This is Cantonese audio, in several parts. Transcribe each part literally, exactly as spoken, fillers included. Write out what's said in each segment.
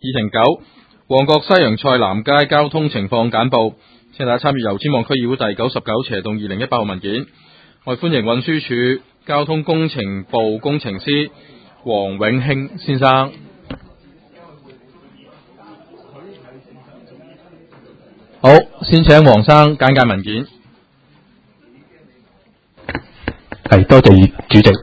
議程九，旺角西洋菜南街交通情況簡報，請大家參與油尖旺區議會第九十九斜棟二零一八號文件。我哋歡迎運輸署交通工程部工程師黃永興先生。好，先請黃生簡介文件。 係，多謝主席。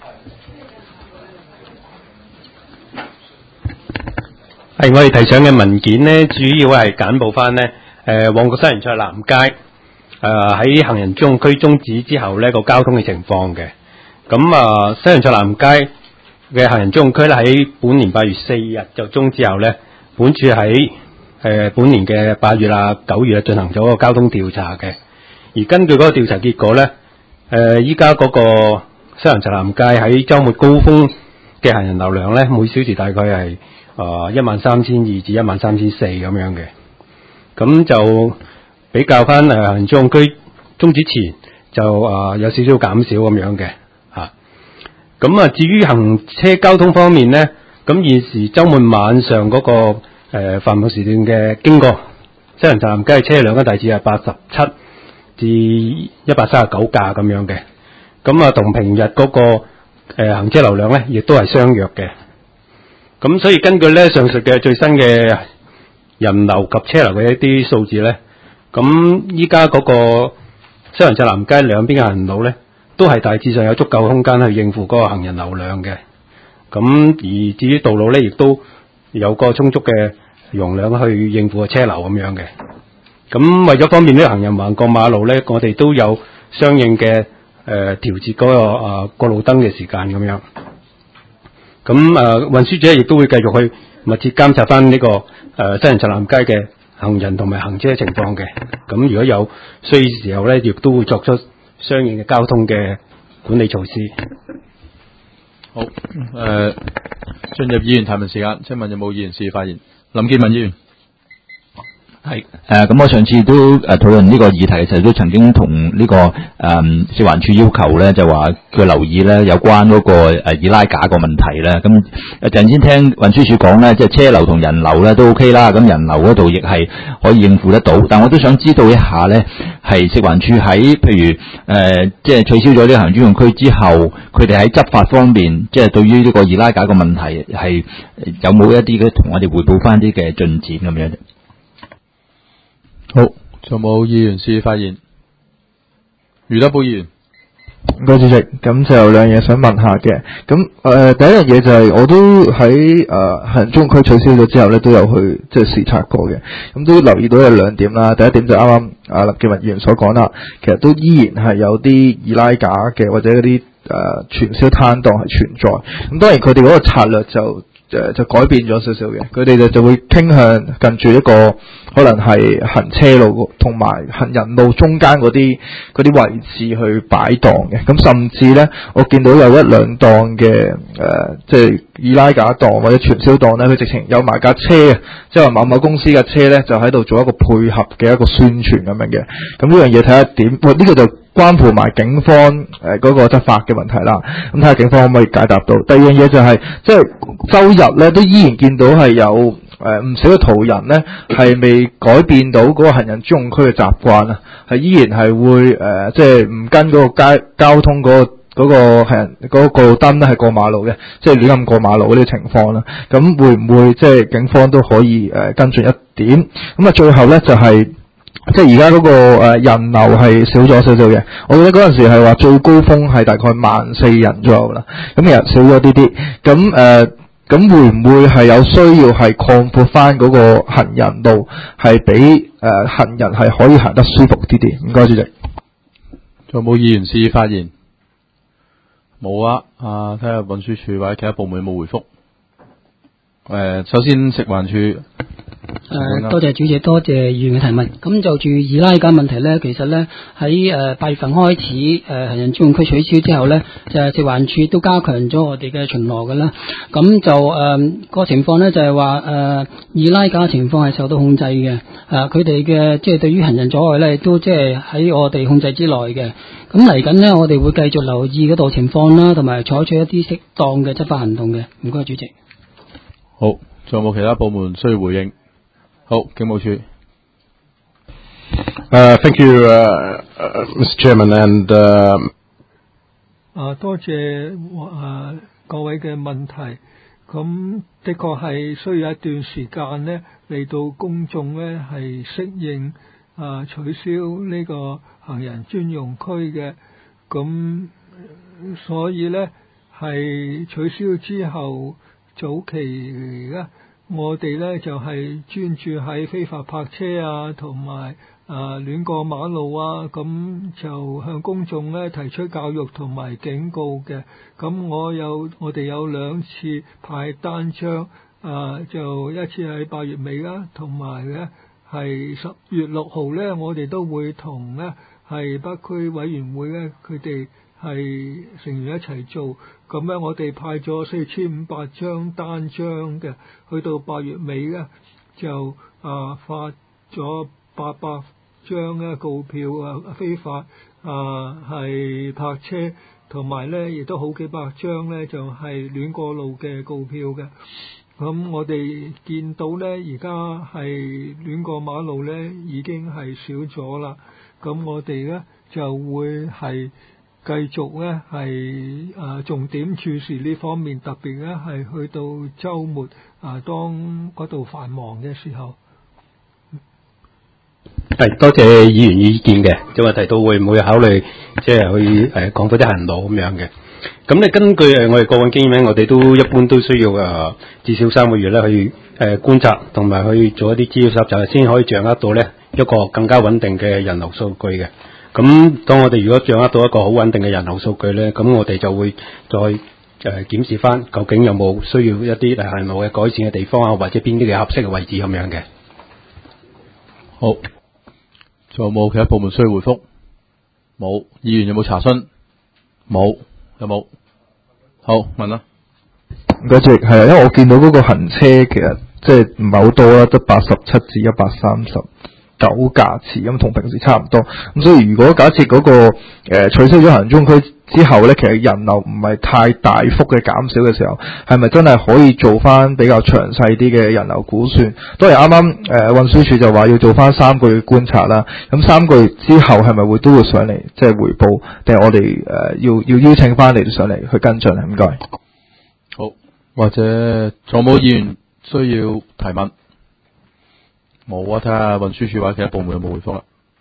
係，我哋提上嘅文件呢，主要係簡報翻呢誒，旺角西洋菜南街誒喺行人專用區終止之後呢個交通嘅情況嘅。咁啊，西洋菜南街嘅行人專用區咧喺本年八月四日就終止後呢，本署喺誒本年嘅八月啊九月啊進行咗個交通調查嘅。而根據嗰個調查結果呢，誒依家嗰個西洋菜南街喺週末高峰嘅行人流量呢，每小時大概係啊一萬三千二至一萬三千四咁樣嘅。咁就比較翻誒行人專用區終止前就啊有少少減少咁樣嘅嚇。咁啊至於行車交通方面呢，咁現時週末晚上嗰、那個誒繁忙時段嘅經過西洋菜南街嘅車輛咧，大致係八十七至一百三十九架咁樣嘅。咁啊同平日嗰、那個誒、呃、行車流量咧，亦都係相若嘅。咁所以根據咧上述嘅最新嘅人流及車流嘅一啲數字咧，咁依家嗰個西洋菜南街兩邊嘅行人路咧，都係大致上有足夠空間去應付嗰個行人流量嘅。咁而至於道路咧，亦都有個充足嘅容量去應付個車流咁樣嘅。咁為咗方便呢個行人橫過馬路咧，我哋都有相應嘅誒調節嗰個啊過路燈嘅時間咁樣。咁誒、呃、運輸署亦都會繼續去密切監察翻呢、這個誒、呃、西洋菜南街嘅行人同埋行車情況嘅。咁如果有需要時候咧，亦都會作出相應嘅交通嘅管理措施。 好，誒、呃，進入議員提問時間，請問有冇議員示意發言？林健文議員。 係誒，咁、呃、我上次都誒討論呢個議題嘅時候，都曾經同呢、這個誒食環署要求咧，就話佢留意咧有關嗰個誒易拉架個問題咧。咁誒陣先聽運輸署講咧，即係車流同人流咧都 OK 啦，咁人流嗰度亦係可以應付得到。但我都想知道一下咧，係食環署喺譬如誒、呃、即係取消咗呢個行人專用區之後，佢哋喺執法方面，即係對於呢個易拉架個問題係有冇一啲嘅同我哋匯報翻啲嘅進展咁樣？ 好，仲有冇議員示意發言？余德寶議員。 唔該主席，咁就有兩樣嘢想問下嘅。咁誒、呃、第一樣嘢就係、是、我都喺誒行人專用區取消咗之後咧，都有去即係視察過嘅。咁都留意到有兩點啦。第一點就啱啱阿林健文議員所講啦，其實都依然係有啲易拉架嘅或者嗰啲誒傳銷攤檔係存在。咁當然佢哋嗰個策略就誒就改變咗少少嘅，佢哋就就會傾向近住一個可能係行車路同埋行人路中間嗰啲嗰啲位置去擺檔嘅。咁甚至咧，我見到有一兩檔嘅誒，即係易拉架檔或者傳銷檔咧，佢直情有埋架車啊，即係話某某公司嘅車咧，就喺度做一個配合嘅一個宣傳咁樣嘅。咁呢樣嘢睇下點？喂，呢個就關乎埋警方誒嗰個執法嘅問題啦。咁睇下警方可唔可以解答到？第二樣嘢就係、是、即係周日咧，都依然見到係有誒唔、呃、少嘅途人咧，係未改變到嗰個行人專用區嘅習慣啊，係依然係會誒、呃、即係唔跟嗰個街交通嗰、那個嗰、那個行人嗰個過路燈咧係過馬路嘅，即係亂咁過馬路嗰啲情況啦。咁會唔會即係警方都可以誒、呃、跟進一點？咁啊，最後咧就係、是。即係而家嗰個誒人流係少咗少少嘅，我記得嗰陣時係話最高峰係大概萬四人左右啦，咁其實少咗啲啲，咁誒咁會唔會係有需要係擴闊翻嗰個行人路，係俾誒行人係可以行得舒服啲啲？唔該，主席。 仲有冇議員示意發言？冇啊，啊睇下運輸署或者其他部門有冇回覆。誒、呃，首先食環署。 誒、呃，多謝主席，多謝議員嘅提問。咁就住易拉架問題咧，其實咧喺誒八月份開始，誒、呃、行人專用區取消之後咧，就係食環署都加強咗我哋嘅巡邏嘅啦。咁就誒、呃那個情況咧，就係話誒易拉架嘅情況係受到控制嘅。誒佢哋嘅即係對於行人阻礙咧，都即係喺我哋控制之內嘅。咁嚟緊呢，我哋會繼續留意嗰度情況啦，同埋採取一啲適當嘅執法行動嘅。唔該，主席。 好， 仲有冇其他部門需要回應？好，警務處。 Uh, thank you, uh, uh, Mister Chairman, and uh, 啊，多謝啊各位嘅問題。咁的確係需要一段時間呢，嚟到公眾呢係適應啊取消呢個行人專用區嘅。咁所以呢係取消之後，早期呢我哋呢就係專注喺非法泊車啊，同埋啊亂過馬路啊，咁就向公眾呢提出教育同埋警告嘅。咁我有我哋有兩次派單張，啊就一次喺八月尾啦，同埋呢係十月六號呢，我哋都會同呢係北區委員會呢，佢哋係成員一齊做。咁咧，我哋派咗四千五百張單張嘅，去到八月尾咧就啊發咗八百張咧告票啊，非法啊係泊車，同埋咧亦都好幾百張咧就係亂過路嘅告票嘅。咁我哋見到咧，而家係亂過馬路咧已經係少咗啦。咁我哋咧就會係繼續咧係啊重點注視呢方面，特別咧係去到週末啊，當嗰度繁忙嘅時候。 係多謝議員意見嘅，即係提到會唔會考慮即係去誒講嗰啲行路咁樣嘅。咁咧根據誒我哋過往經驗咧，我哋都一般都需要誒至少三個月咧去誒觀察同埋去做一啲資料收集，先可以掌握到咧一個更加穩定嘅人流數據嘅。咁當我哋如果掌握到一個好穩定嘅人流數據咧，咁我哋就會再誒檢視翻究竟有冇需要一啲誒行路嘅改善嘅地方啊，或者邊啲嘅合適嘅位置咁樣嘅。 好，仲有冇其他部門需要回覆？冇。議員有冇查詢？冇。有冇？好，問啦。 唔該，主席，係啊，因為我見到嗰個行車其實即係唔係好多啦，得八十七至一百三十九架次，咁同平時差唔多。咁所以如果假設嗰、那個、呃、取消咗行人專用區之後咧，其實人流唔係太大幅嘅減少嘅時候，係咪真係可以做翻比較詳細啲嘅人流估算？當然啱啱誒運輸署就話要做翻三個月觀察啦。咁三個月之後係咪會都會上嚟即係匯報，定係我哋誒、呃、要要邀請翻你哋上嚟去跟進啊？唔該。 好，或者仲有冇議員需要提問？冇啊，睇下運輸署或者其他部門有冇回覆啦。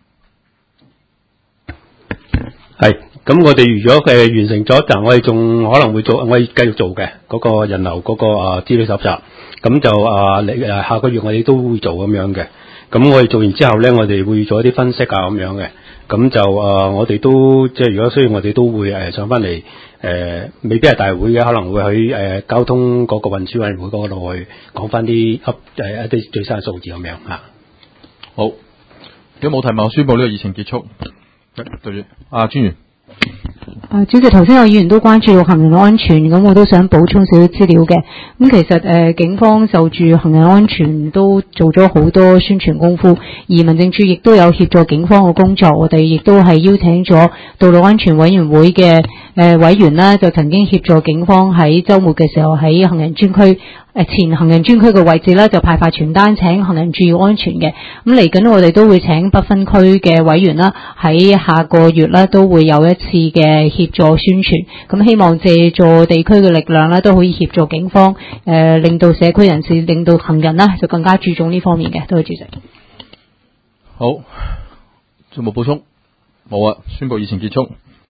係，咁我哋如果誒完成咗，就我哋仲可能會做，我哋繼續做嘅嗰、那個人流嗰、那個啊資料搜集，咁就啊嚟誒下個月我哋都會做咁樣嘅。咁我哋做完之後咧，我哋會做一啲分析啊咁樣嘅。咁就啊我哋都即係如果需要，我哋都會誒上翻嚟誒，未必係大會嘅，可能會喺誒、呃、交通嗰個運輸委員會嗰度去講翻啲噏誒一啲最新嘅數字咁樣嚇。 好，如果冇提問，我宣佈呢個議程結束。對住啊，專員。 啊，主席，頭先有議員都關注到行人安全，咁我都想補充少少資料嘅。咁其實誒、呃，警方就住行人安全都做咗好多宣傳功夫，而民政處亦都有協助警方嘅工作。我哋亦都係邀請咗道路安全委員會嘅誒、呃、委員啦，就曾經協助警方喺週末嘅時候喺行人專區。誒前行人專區嘅位置咧，就派發傳單請行人注意安全嘅。咁嚟緊我哋都會請不分區嘅委員啦，喺下個月咧都會有一次嘅協助宣傳。咁希望借助地區嘅力量咧，都可以協助警方，誒、呃、令到社區人士、令到行人啦，就更加注重呢方面嘅。多謝主席。 好，仲冇補充？冇啊，宣佈議程結束。